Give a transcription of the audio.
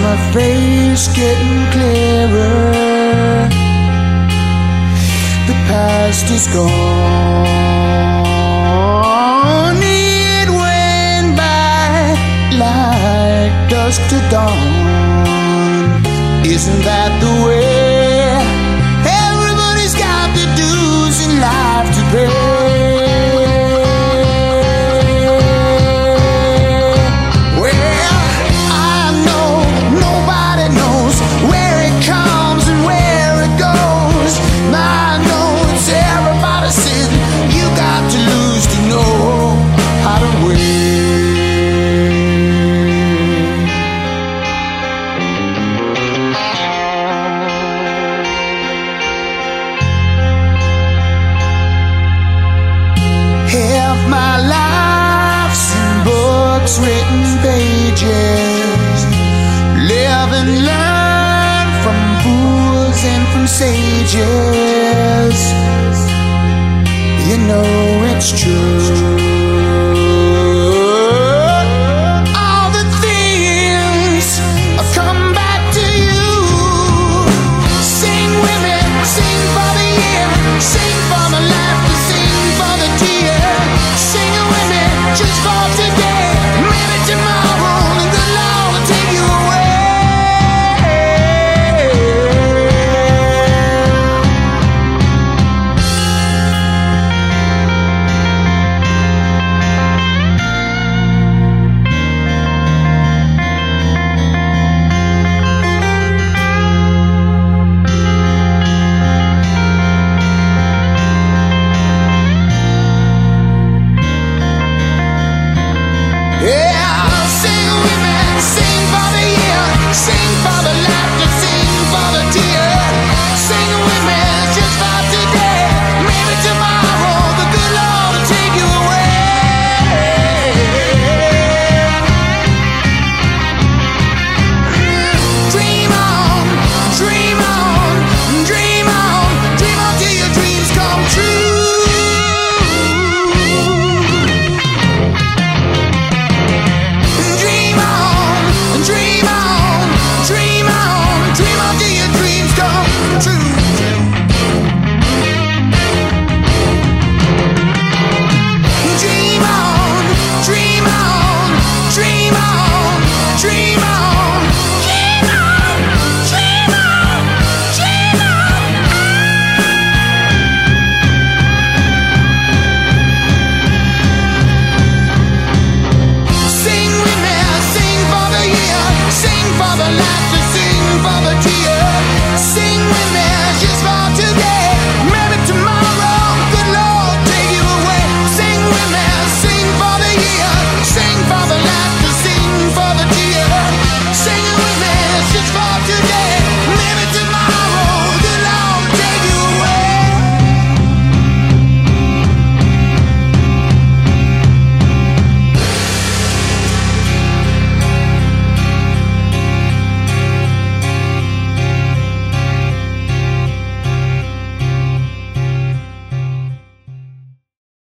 my face getting clearer. The past is gone. It went by like dusk to dawn. Isn't that the way? Everybody's got their dues in life to pay. Half my life's in books, written pages. Live and learn from fools and from sages. You know it's true.